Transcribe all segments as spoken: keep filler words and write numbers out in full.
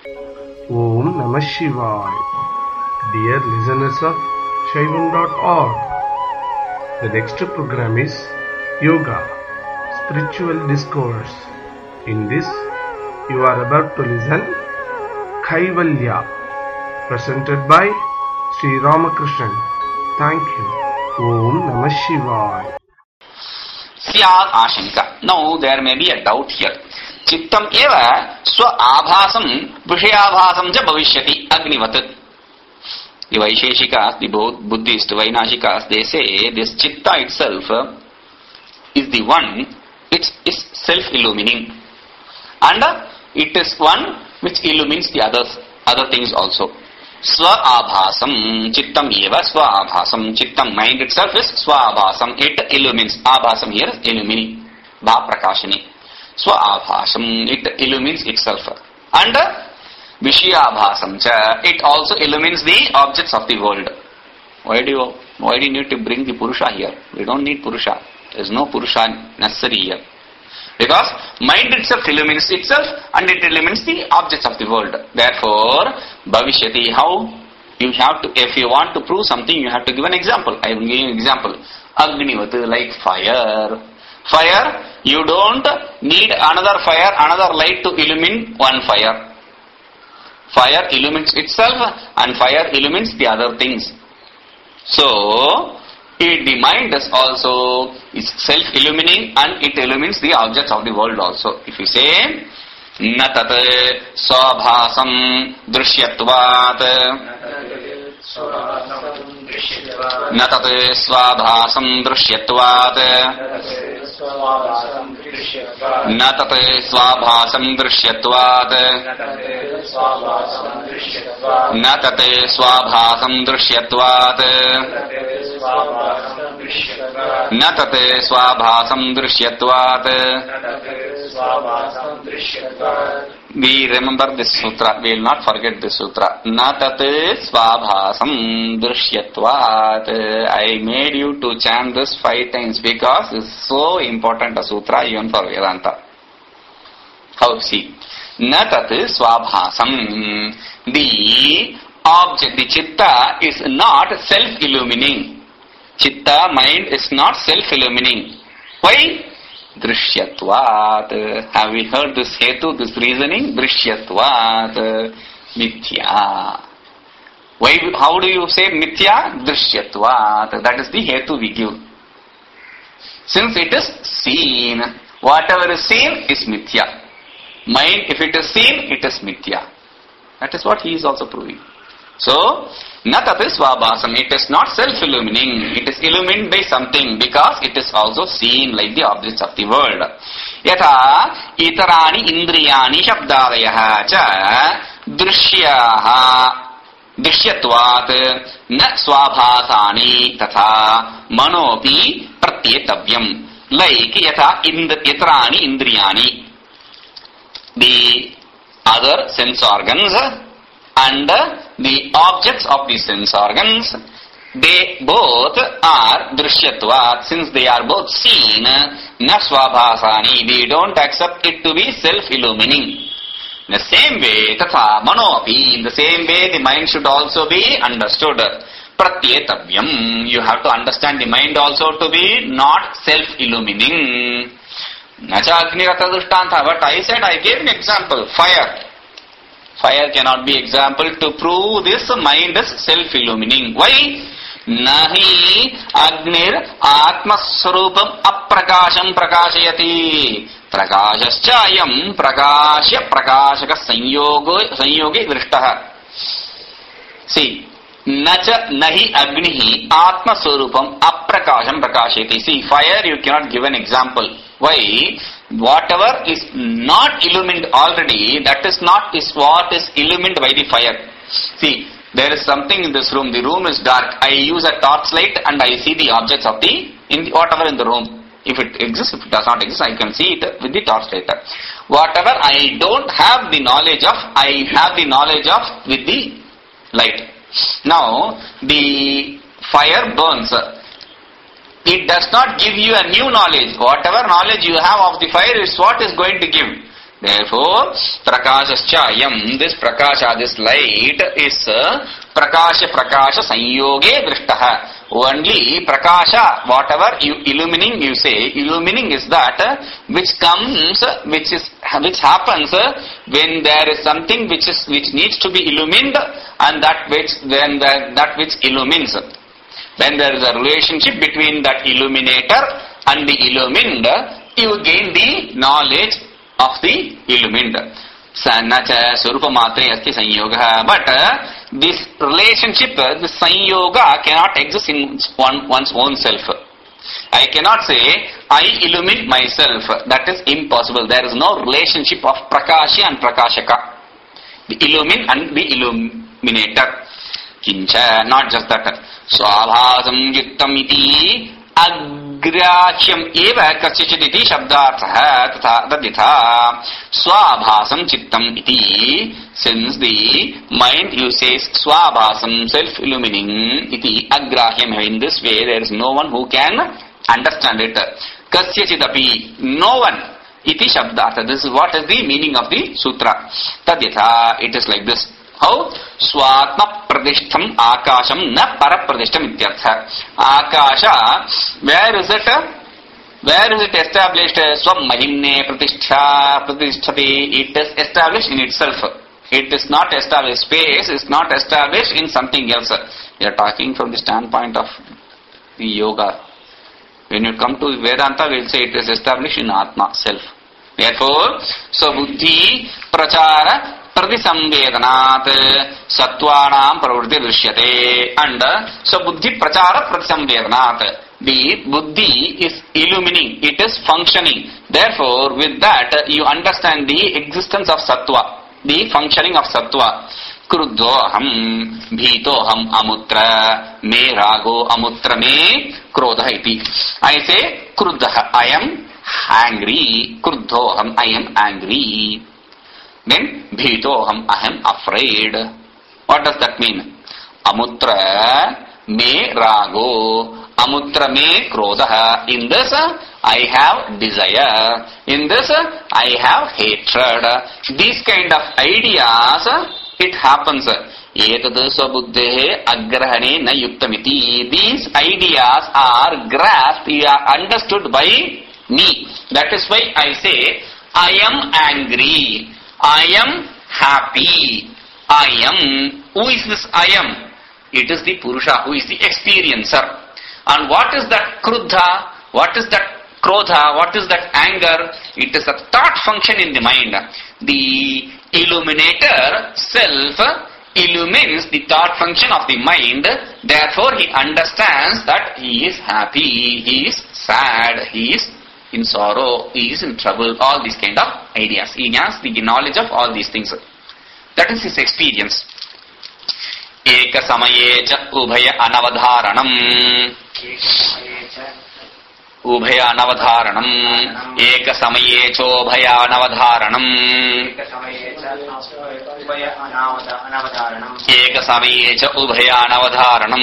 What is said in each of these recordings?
Om Namah Shivaya. Dear listeners of Shaivam dot org, the next program is Yoga, Spiritual Discourse. In this, you are about to listen Kaivalya, presented by Sri Ramakrishnan. Thank you. Om Namah Shivaya. Syad Ashanka. Now there may be a doubt here. Chittam eva swa abhasam vishayabhasam ja bhavishyati agnivat. The Vaisheshikas, the Buddhist Vainashikas, they say this chitta itself is the one which is self-illumining, and it is one which illumines the others, other things also. Swa abhasam, chittam eva swa abhasam, chittam, mind itself is swa abhasam, it illumines. Abhasam here is illumining, bha prakashani. Swa abhasam, it illumines itself. And vishayabhasam cha, it also illumines the objects of the world. Why do you, why do you need to bring the Purusha here? We don't need Purusha. There is no Purusha necessary here. Because mind itself illumines itself and it illumines the objects of the world. Therefore, bhavishyati, how? You have to, if you want to prove something, you have to give an example. I will give you an example. Agnivat, like fire. Fire, you don't need another fire, another light to illumine one fire. Fire illumines itself and fire illumines the other things. So, it, the mind is also is self-illumining and it illumines the objects of the world also. If you say, na tat swabhasam drishyatvat, na tat swabhasam drishyatvat, na tat swabhasam drishyatvat, na tat swabhasam drishyatvat, na tat swabhasam drishyatvat. We remember this sutra, we will not forget this sutra. Na tat swabhasam drishyatvat. I made you to chant this five times because it is so important a sutra even for Vedanta. How see? Na tat swabhasam. The object, the chitta is not self-illumining. Chitta, mind, is not self-illumining. Why? Drishyatvat. Have we heard this hetu, this reasoning? Drishyatvat. Mithya. Why? How do you say mithya? Drishyatvat. That is the hetu we give. Since it is seen, whatever is seen is mithya. Mind, if it is seen, it is mithya. That is what he is also proving. So, na tat swabhasam, it is not self-illumining, it is illumined by something because it is also seen like the objects of the world. Yatha itarani indriyani shabdadayaha cha drishyaha drishyatvat na swabhasani tatha manopi pratyetavyam. Like yatha itarani indriyani, the other sense organs and the objects of the sense organs, they both are drishyatvat. Since they are both seen, na swabhasani, we don't accept it to be self-illumining. In the same way, tatha manopi, in the same way the mind should also be understood. Pratyetavyam, you have to understand the mind also to be not self-illumining. Nacha agnirata drishtantha, but I said, I gave an example, fire. Fire cannot be example to prove this mind is self-illumining. Why? Nahi agnir atmaswarupam aprakasham prakashayati. Prakashascha prakashya prakashaka sanyogo sanyoge vrishtaha. See, nacha nahi agnihi atmaswarupam aprakasham prakashayati. See, fire you cannot give an example. Why? Whatever is not illumined already, that is not is what is illumined by the fire. See, there is something in this room. The room is dark. I use a torchlight and I see the objects of the, in the, whatever in the room. If it exists, if it does not exist, I can see it with the torchlight. Whatever I don't have the knowledge of, I have the knowledge of with the light. Now, the fire burns. It does not give you a new knowledge. Whatever knowledge you have of the fire is what is going to give. Therefore, prakashascha yam, this prakasha, this light is uh, prakasha prakasha sanyoge drishtaha. Only prakasha, whatever you illumining, you say, illumining is that uh, which comes, uh, which is, which happens uh, when there is something which is, which needs to be illumined, and that which, then the, that which illumines. When there is a relationship between that illuminator and the illumined, you gain the knowledge of the illumined. Sanacha Surupa Matre Asti Sanyoga. But uh, this relationship, uh, this Sanyoga cannot exist in one, one's own self. I cannot say, I illumine myself. That is impossible. There is no relationship of Prakashi and Prakashaka. The illumine and the illuminator. Kincha, not just that. Swabhasam yuttam iti agrahyam eva kasyachiditi shabdartha tatha taditha swabhasam chittam iti. Since the mind uses swabhasam, self-illumining, iti agrahyam, in this way there is no one who can understand it. Kasyachidapi, no one. Iti shabdartha. This is what is the meaning of the sutra. Taditha, it is like this. How? Swatma pradishtham akasham na parapradishtham ityartha. Akasha, where is it? Where is it established? Swam mahimne pratishtha pratisthati. It is established in itself. It is not established. Space is not established in something else. We are talking from the standpoint of the yoga. When you come to Vedanta, we will say it is established in Atma, self. Therefore, so buddhi prachara Pratisamvedanat Sattvanam Pravritti Drishyate. And so buddhi prachara Pratisamvedanat. The buddhi is illumining, it is functioning. Therefore, with that you understand the existence of sattva, the functioning of sattva. Kruddhoham bhitoham amutra me rago amutra me krodha iti. I say kruddha, I am angry. Kruddhoham, I am angry. Then bhitoham, I am afraid. What does that mean? Amutra me rago, amutra me krodha. In this I have desire. In this I have hatred. These kind of ideas, it happens. Etad sabuddhe agrahane na yuktamiti. These ideas are grasped, are understood by me. That is why I say, I am angry. I am happy. I am. Who is this I am? It is the Purusha, who is the experiencer. And what is that kruddha? What is that krodha? What is that anger? It is a thought function in the mind. The illuminator self illumines the thought function of the mind. Therefore, he understands that he is happy, he is sad, he is in sorrow, he is in trouble, all these kind of ideas. He has the knowledge of all these things. That is his experience. Eka samaye cha ubhaya anavadharanam. Ubhaya anavadharanam. Eka samaye cha ubhaya anavadharanam. Eka samaye cha ubhaya anavadharanam.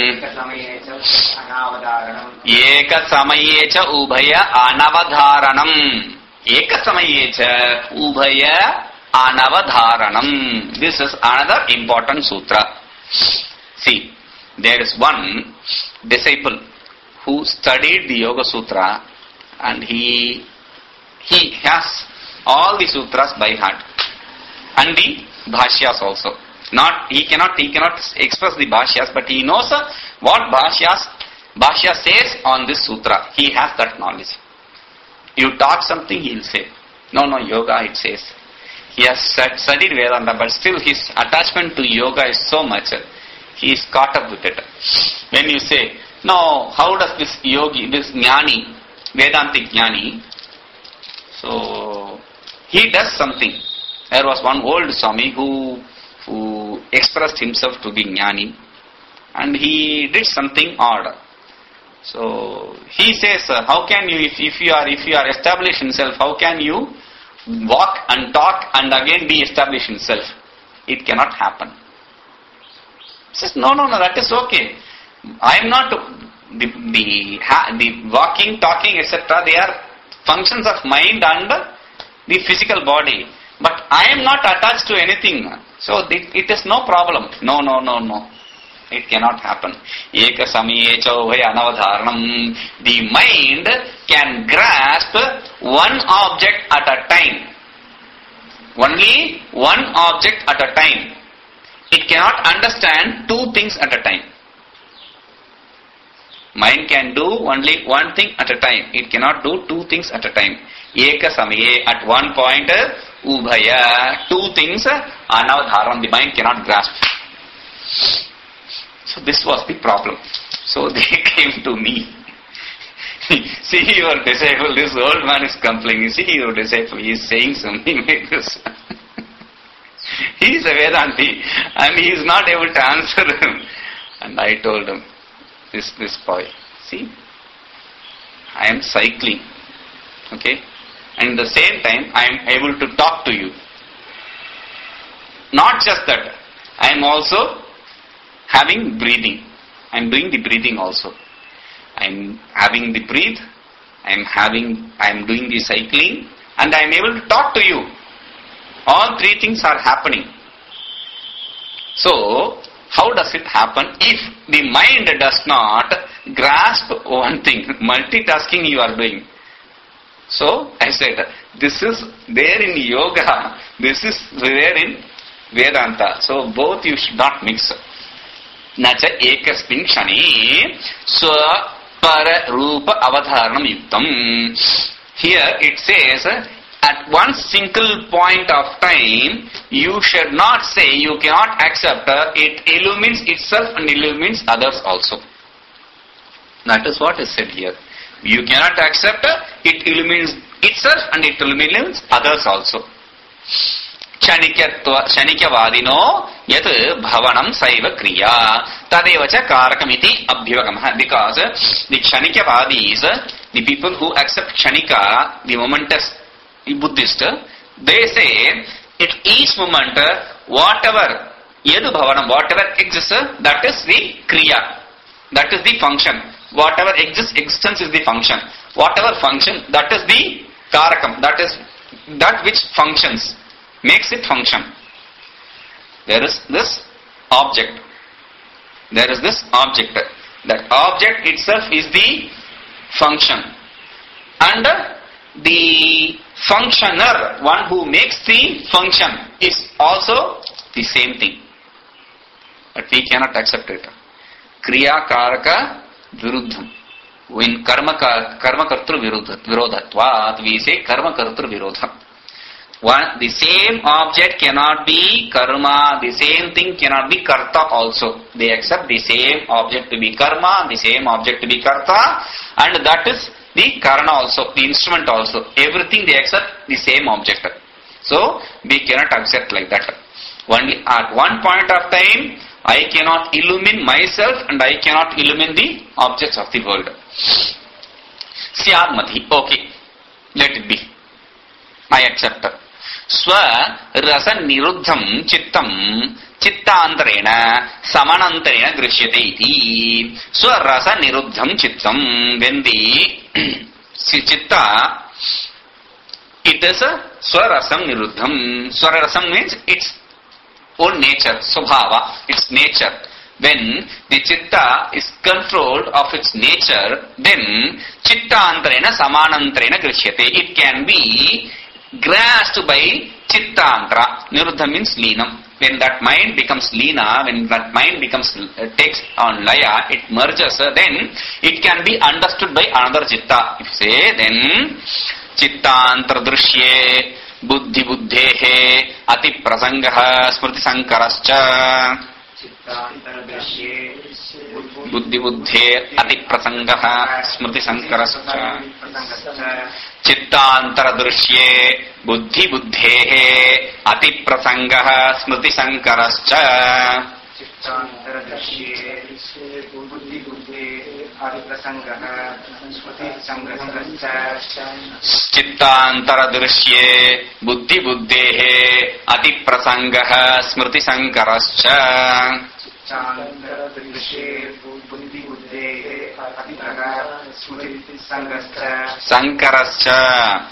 Eka samaye cha ubhaya anavadharanam. Eka samaye cha ubhaya anavadharanam. This is another important sutra. See, there is one disciple who studied the Yoga Sutra, and he he has all the sutras by heart, and the bhashyas also. Not he cannot he cannot express the bhashyas, but he knows uh, what bhashyas bhashya says on this sutra. He has that knowledge. You talk something, he will say, no, no, yoga it says. He has studied Vedanta, but still his attachment to yoga is so much, he is caught up with it. When you say, no, how does this yogi, this jnani, Vedantic jnani, so he does something. There was one old Swami who, who expressed himself to be jnani, and he did something odd. So he says, how can you, if, if you are if you are established in self, how can you walk and talk and again be established in self? It cannot happen. He says, no, no, no, that is okay. I am not the the the walking, talking, et cetera. They are functions of mind and the physical body, but I am not attached to anything. So it, it is no problem. No, no, no, no. It cannot happen. Eka samiye chovaya anavadharanam. The mind can grasp one object at a time. Only one object at a time. It cannot understand two things at a time. Mind can do only one thing at a time. It cannot do two things at a time. Eka samiye, at one point, ubhaya, two things, anavadharanam. The mind cannot grasp. So this was the problem. So they came to me. See your disciple, this old man is complaining. See your disciple, he is saying something like this. He is a Vedanti and he is not able to answer him. And I told him, this, this boy, see, I am cycling. Okay? And at the same time, I am able to talk to you. Not just that, I am also having breathing. I am doing the breathing also. I am having the breathe, I am having, I am doing the cycling, and I am able to talk to you. All three things are happening. So, how does it happen if the mind does not grasp one thing? Multitasking you are doing. So, I said, this is there in yoga, this is there in Vedanta. So, both you should not mix. Nacha ekasmin kshani swa para rupa avadharanam yuktam. Here it says, at one single point of time, you should not say, you cannot accept, uh, it illumines itself and illumines others also. That is what is said here. You cannot accept, uh, it illumines itself and it illumines others also. Shanikyavadino yat bhavanam saiva kriya tadevacha karakamiti abhivagamaha. Because the Shanikyavadis, the people who accept Shanika, the momentous Buddhist, they say at each moment whatever yadu bhavanam, whatever exists, that is the kriya, that is the function. Whatever exists, existence is the function. Whatever function, that is the karakam, that is that which functions, makes it function. There is this object. There is this object. That object itself is the function. And the functioner, one who makes the function, is also the same thing. But we cannot accept it. Kriya karaka viruddham. In karma karma kartru virodhatvat, we say karma kartru virodham. One, the same object cannot be karma, the same thing cannot be karta also. They accept the same object to be karma, the same object to be karta, and that is the karana also, the instrument also. Everything they accept the same object. So, we cannot accept like that. Only at one point of time, I cannot illumine myself and I cannot illumine the objects of the world. Syadmati, okay, let it be. I accept. Swa rasa niruddham chittam chittantarena samanantarena drishyate iti. Swa rasa niruddham chittam, when the chitta, it is a swarasam niruddham. Swarasam means its own nature, subhava, its nature. When the chitta is controlled of its nature, then chittantarena samanantarena drishyate. It can be grasped by chittantara. Niruddha means leenam. When that mind becomes leena, when that mind becomes uh, takes on laya, it merges, uh, then it can be understood by another chitta. If you say, then chittantara drishye buddhi buddhehe ati prasangaha smriti sankarascha. Buddhi buddhe ati prasangaha smriti sankarascha. Chittantara drishye buddhi buddhehe ati prasangaha smriti sankarascha. Chittantara drishye buddhi buddhehe ati prasangaha smriti sankarascha. Chittantara drishye buddhi buddhehe ati prasangaha smriti sankarascha. Chittantara drishye buddhi buddhehe ati prasangaha smriti sankarascha.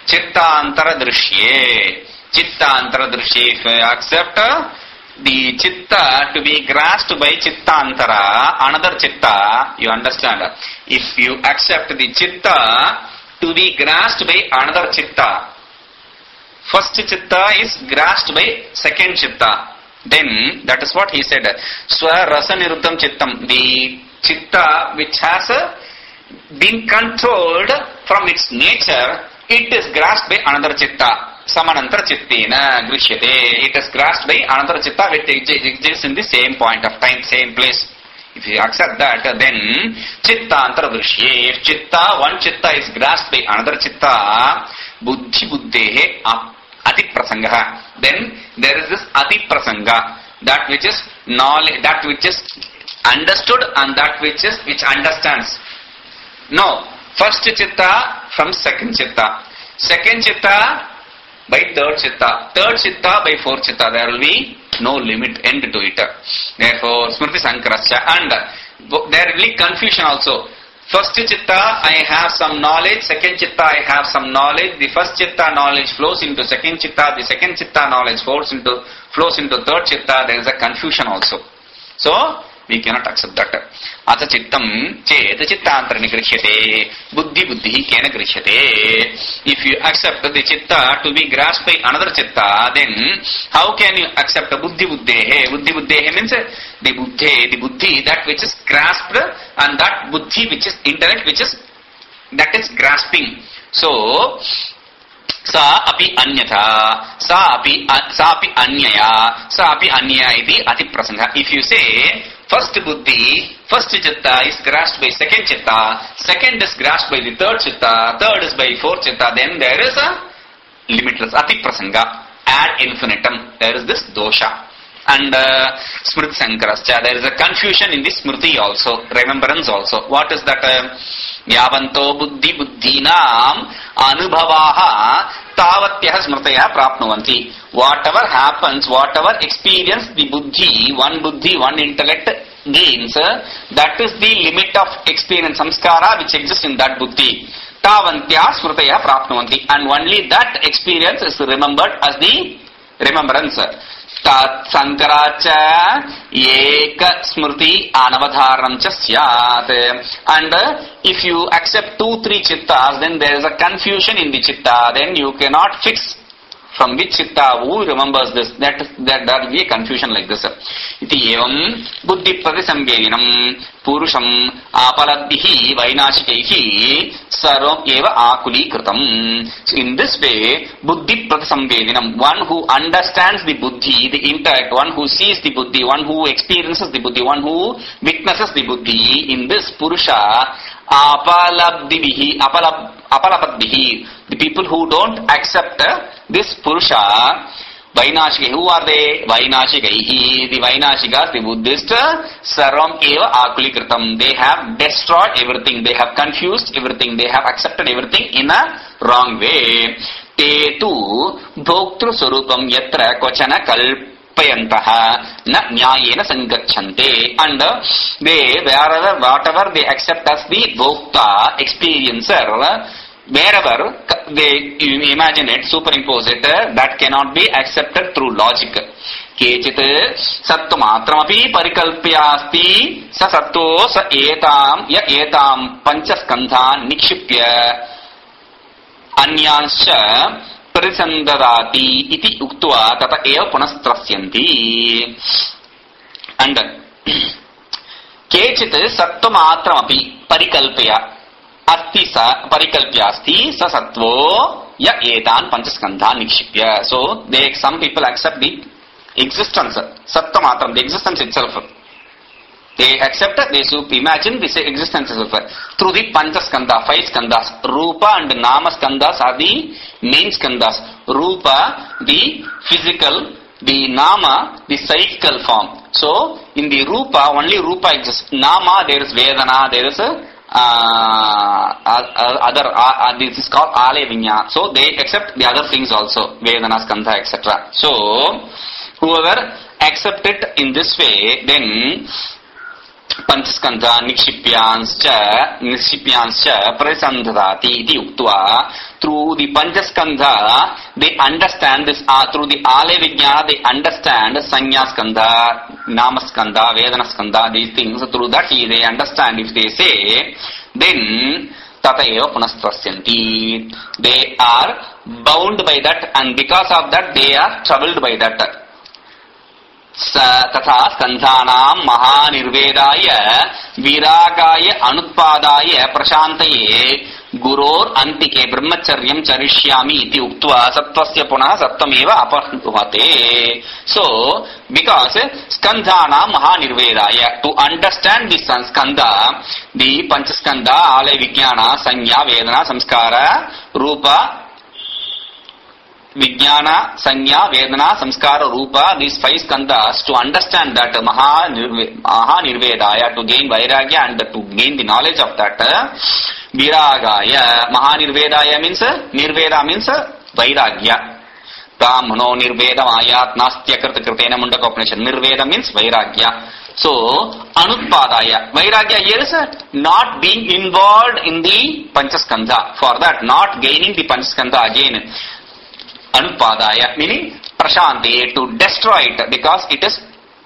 chittantara drishye. Chittantara drishye. If you accept the chitta to be grasped by chittantara, another chitta, you understand. If you accept the chitta to be grasped by another chitta, first chitta is grasped by second chitta, then that is what he said. Swa rasa niruddham chittam, the chitta which has been controlled from its nature, it is grasped by another chitta. Samanantara chittena grishyate. It is grasped by another chitta which exists in the same point of time, same place. If you accept that, then chittantara drishye. If chitta, one chitta is grasped by another chitta, buddhi buddhehe ati prasanga. Then there is this ati prasanga, that which is knowledge, that which is understood and that which is which understands. No, first chitta from second chitta, second chitta by third chitta, third chitta by fourth chitta. There will be no limit, end to it. Therefore, Smriti Sankarasya, and there will be confusion also. First chitta, I have some knowledge. Second chitta, I have some knowledge. The first chitta knowledge flows into second chitta. The second chitta knowledge flows into flows into third chitta. There is a confusion also. So we cannot accept that. Ata chittam chet chittantara nigrishyate. Buddhi buddhi kena grishyate. If you accept the chitta to be grasped by another chitta, then how can you accept buddhi buddhehe? Buddhi buddhehe means the buddhi, the buddhi, that which is grasped, and that buddhi which is intellect, which is that is grasping. So sa api anyatha, sa api sa api anyaya, sa api anyaya iti ati prasanga. If you say first buddhi, first chitta is grasped by second chitta, second is grasped by the third chitta, third is by fourth chitta, then there is a limitless ati prasanga, ad infinitum. There is this dosha. And uh, Smriti Sankarasya, there is a confusion in the Smriti also, remembrance also. What is that? Yavanto buddhi buddhinam anubhavaha tavatyaha smrtaya prapnuvanti. Whatever happens, whatever experience the buddhi, one buddhi, one intellect gains, that is the limit of experience, samskara which exists in that buddhi. Tavantya smrtaya prapnuvanti. And only that experience is remembered as the remembrance. Tat sankaracha eka smriti anavadharanam cha syat. And if you accept two, three chittas, then there is a confusion in the chitta. Then you cannot fix from which chitta, who remembers this. That that there will be a confusion like this. Iti evam buddhi pratisamvedinam purusham apalabdihi vainashikaihi sarvam eva akuli kritam. In this way, buddhi pratisamvedinam, one who understands the buddhi, the intellect, one who sees the buddhi, one who experiences the buddhi, one who witnesses the buddhi, in this purusha apalabdihi, apalab, apalabdihi, the people who don't accept this purusha, Vainashika, who are they? Vainashikaihi, the Vainashikas, the Buddhists, sarvam eva akuli kritam. They have destroyed everything, they have confused everything, they have accepted everything in a wrong way. Te tu bhoktru sarupam yatra kochana kalpayantaha na nyayena sangacchante. And they, wherever, whatever they accept as the bhokta, experiencer, wherever they imagine it, superimpose it, that cannot be accepted through logic. Kechit sattvamatram parikalpyasti sa satto sa etam ya etam panchaskandhan nikshipya anyanscha parisandadati iti uktva tata eva punastrasyanti. And kechit sattvamatram parikalpya asti sa parikalpyasti sa sattvo ya etan panchaskandhan nikshipya. So they, some people accept the existence, sattvamatram, the existence itself. They accept, they imagine this existence itself through the panchaskandha, five skandhas. Rupa and nama skandhas are the main skandhas. Rupa, the physical, the nama, the psychical form. So in the rupa, only rupa exists. Nama, there is vedana, there is a Uh, uh, other uh, uh, this is called ale vinya. So they accept the other things also, vedana, skandha, et cetera. So whoever accept it in this way, then panchaskandha nikshipyanscha nikshipyanscha prasandhati iti uktva through the Panchaskandha, they understand this, uh, through the Ale Vijnana, they understand Sanya Skandha, Nama Skandha, Vedana Skandha, these things. Through that they understand. If they say, then Tatayeva Punastvasyanti. They are bound by that, and because of that they are troubled by that. तथा स्कंधानां महानिर्वेदाय विरागाय अनुत्पादाय प्रशांतये गुरोर अंतिके ब्रह्मचर्यं चरिष्यामि इति उक्त्वा सत्वस्य पुनः सत्वमेव अपनुते. So because स्कंधानां महानिर्वेदाय, to understand this skandha, the panchaskandha, alaya vijnana, sanya, vedana, samskara, rupa, Vijnana, Sanya, Vedana, Samskara, Rupa, these five skandhas, to understand that Maha Nirvedaya, to gain Vairagya and to gain the knowledge of that, Viragaya, Maha Nirvedaya means, Nirveda means Vairagya. Brahmano Nirveda Ayat Nastya Krita Kritena Mundaka Upanishad. Nirveda means Vairagya. So, Anutpadaya. Vairagya here is not being involved in the Panchaskandha. For that, not gaining the Panchaskandha again. Anupadaya, meaning Prashanti, to destroy it, because it is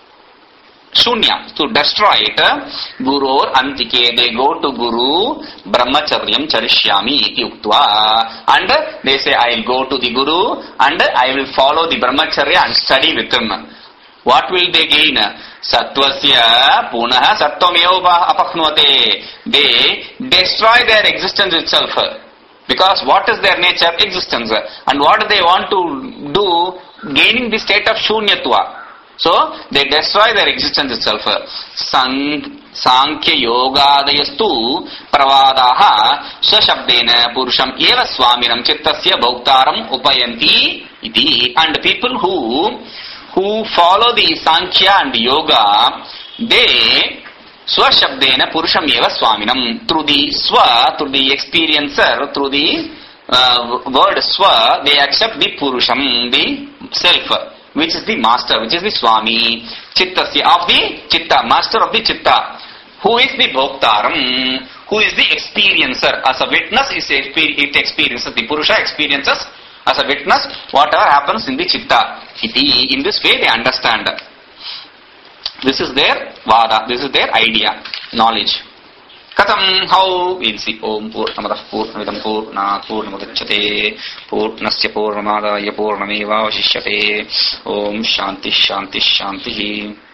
Shunya, to destroy it. Gurur Antike, they go to Guru, Brahmacharyam Charishyami iti uktva, and they say, I will go to the Guru and I will follow the Brahmacharya and study with him. What will they gain? Satvasya punaha sattvameva apakhnuvate. They destroy their existence itself. Because what is their nature? Existence. And what do they want to do? Gaining the state of shunyatva. So, they destroy their existence itself. Sankhya yogadayastu pravadaha swashabdena purusham eva swaminam chittasya bhauktaram upayanti iti. And people who, who follow the Sankhya and Yoga, they Swashabdena Purusham Eva Swaminam. Through the Swa, through the experiencer, through the uh, word Swa, they accept the Purusham, the self, which is the master, which is the Swami. Chittasya, of the Chitta, master of the Chitta. Who is the Bhoktaram? Who is the experiencer? As a witness, it experiences, the Purusha experiences as a witness whatever happens in the Chitta. In this way they understand. This is their vada, this is their idea, knowledge. Katham, how? We'll see. Om Purnamadah Purnamidam Purnat Purnamudachyate Purnasya Purnamadaya Purnameva Vashishyate. Om Shanti Shanti Shanti.